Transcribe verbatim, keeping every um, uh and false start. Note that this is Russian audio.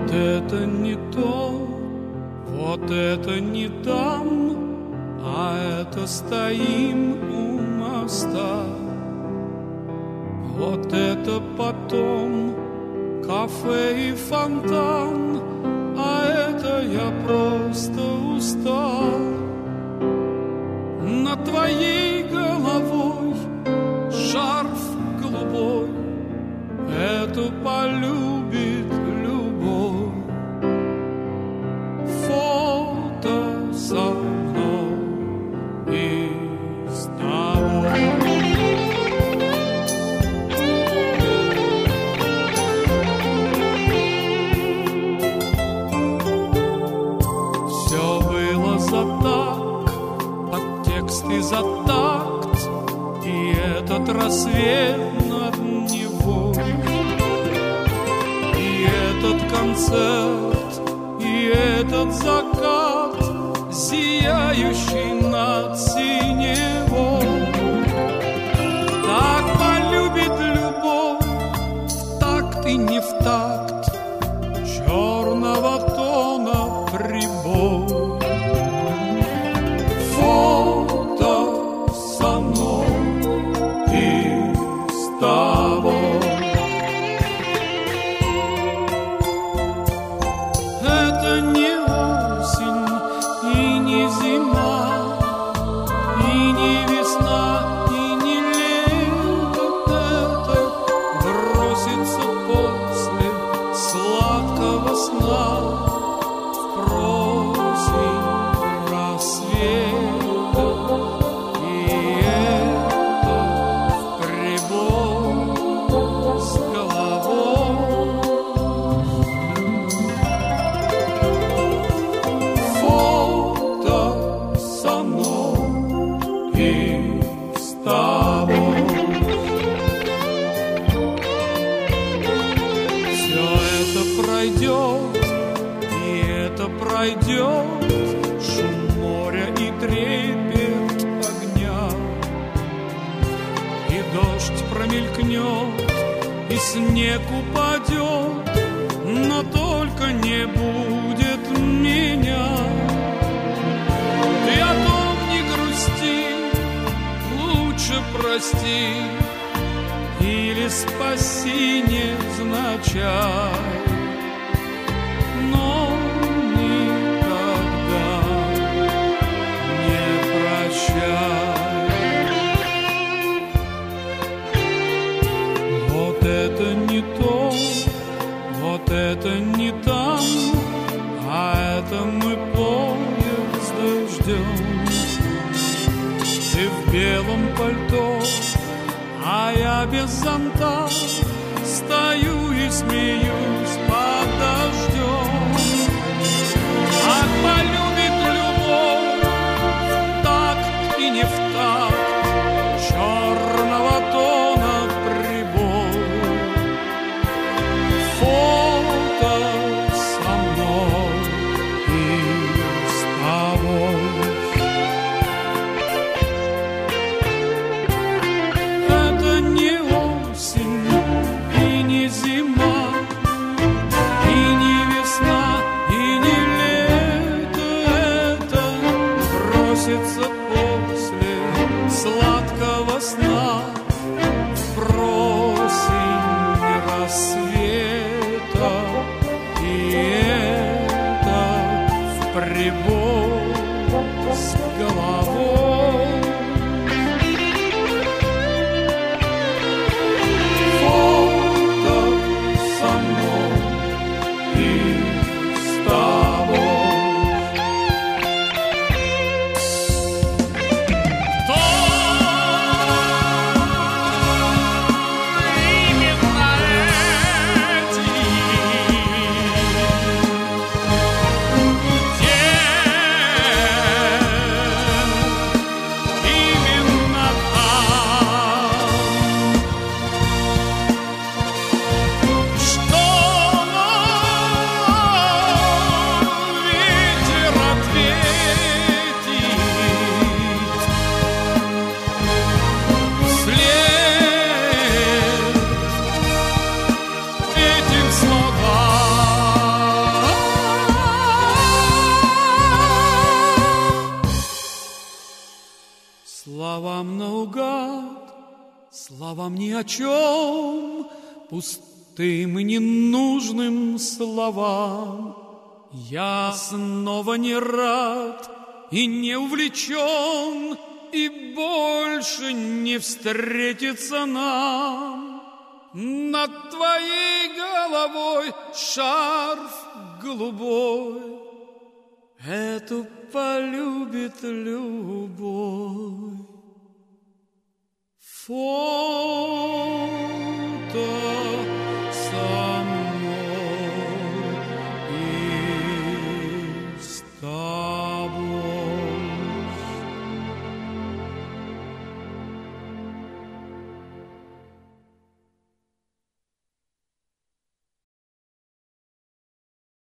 Вот это не то, вот это не там, а это стоим у моста. Вот это потом кафе и фонтан, а это я просто устал. Над твоей головой шарф голубой, эту полюбит любовь. Фото со мной и с тобой. Все было за так, подтекст и за такт, и этот рассвет над Невой, и этот концерт, и этот закат, зияющий над синевой. Так полюбит любовь в такт и не в такт черного тона прибой. Фото со мной и с тобой. Это не осень и не зима, и не весна, и не лето. Это бросится после сладкого сна в просень рассвета, и это в прибой с головой. Фото со мной и с тобой. Все это пройдет, и это пройдет, шум моря и трепет огня, и дождь промелькнет, и снег упадет, но только не будет меня. Ты о том не грусти, лучше прости или спаси невзначай, но никогда не прощай. Вот это не то, вот это не там, а это мы поезда ждем. Ты в белом пальто, а я без зонта, стою и смеюсь под дождем. Ах, полюбит любовь в такт и не в такт черного тона прибой. Фото со мной и с тобой. Это не осень и не зима, и не весна, и не лето. словам ни о чем, пустым и ненужным словам. Я снова не рад и не увлечен, и больше не встретится нам. Над твоей головой шарф голубой, эту полюбит любой. For